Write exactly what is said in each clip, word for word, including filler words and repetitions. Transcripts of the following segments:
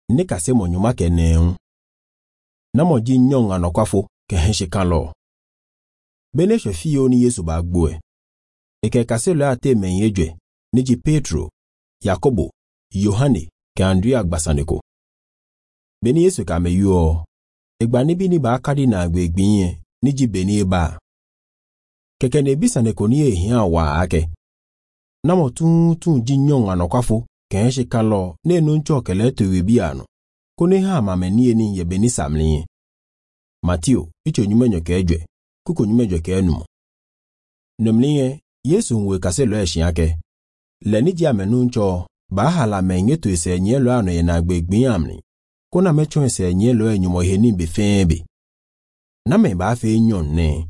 nika se mo nyuma kene na mo ji nyon anokwafo ke henshi kan lo bene hwe fie oni Yesu ba gboe eke kase lo ate men yedwe ni ji Petro, Yakobo, Yohane ke Andrea gbasaneko bene Yesu ka me yo egba ni bi ni ba akadi na agbegbin ni ji beni ba keke ne bisaneko ni ehia wa ake na mo tun tun ji nyon anokwafo ke henshi kan lo ne no ncho kele to bi ano kone ha amameni ni ye beni samli Matthew icho nyumenyo ke edwe kuko nyumenyo ke enum nomliye Yesu nwe kase lo ehia ake leni ji amenu ncho ba hala menye to ise nye lo ano ye na agbegbin amni kona mecho ise nye lo enyumo he ni be febe na me ba fe nyon ne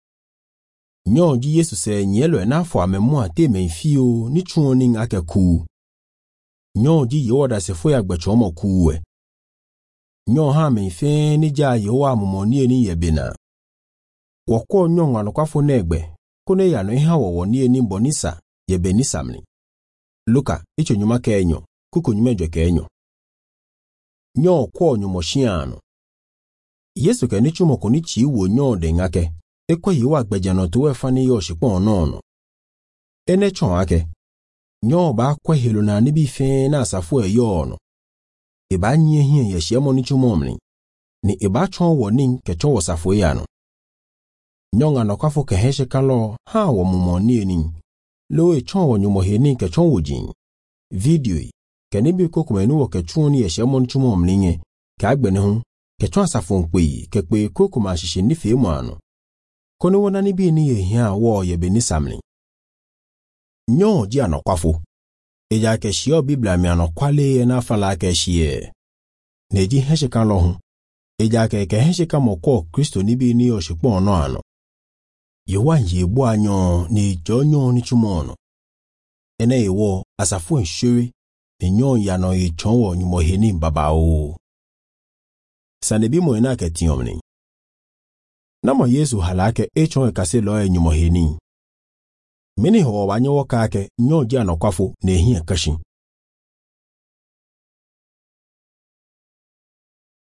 nyon ji Yesu se nye lo na fo amemu ate men fio ni chuoni ake ku nyon ji yoda se fo ya gbecho mo kuwe nyon ha men fe ni ja yo amumoni ni yebena wokwo nyon anokwafo na egbe kone ya no ihe awowo ni eni bonisa yebeni samli Luka icho nyuma ke enyo kuko nyumejo ke enyo nyon kwo nyumo shiano Yesu ke ni chumo ko ni chi wo nyon de ngake ekwa yiwa gbejano to efa ni yo shipon nono ene chon ake nyon ba kwa helo na ni bi fe na asafo e yo no e ba nye hie ye shiemo ni chumo mni ni e ba chon wo nin ke chon wo safo ya no nyon anokwafo ke heshe kalo ha wo mumoni ni lo e chon wo nyumo he ni ke chon wo jin video ke ni bi kokumenu wo ke chon ni ye shiemo ni chumo mni nye ke agbene hu ke chon asafo npe ke pe kokuma shishe ni fe mu ano kono wona ni bi ni ye hia wo ye beni samli nyon ji anokwafo eja ke shio biblia mi anokwale na fala ke shie neji heshe kan lo hu eja ke ke heshe kan moko Kristo ni bi ni o shipon no ano yewa yebo anyo ni jonyo ni chumono ene ewo asafo nshure ni nyon ya no e chonwo nyumo heni baba o sanebi mo ena ke tiomni namo Yesu halake e chon kase lo e nyumo heni mini ho wanyo woka ke nyon ji anokwafo na ehia kashin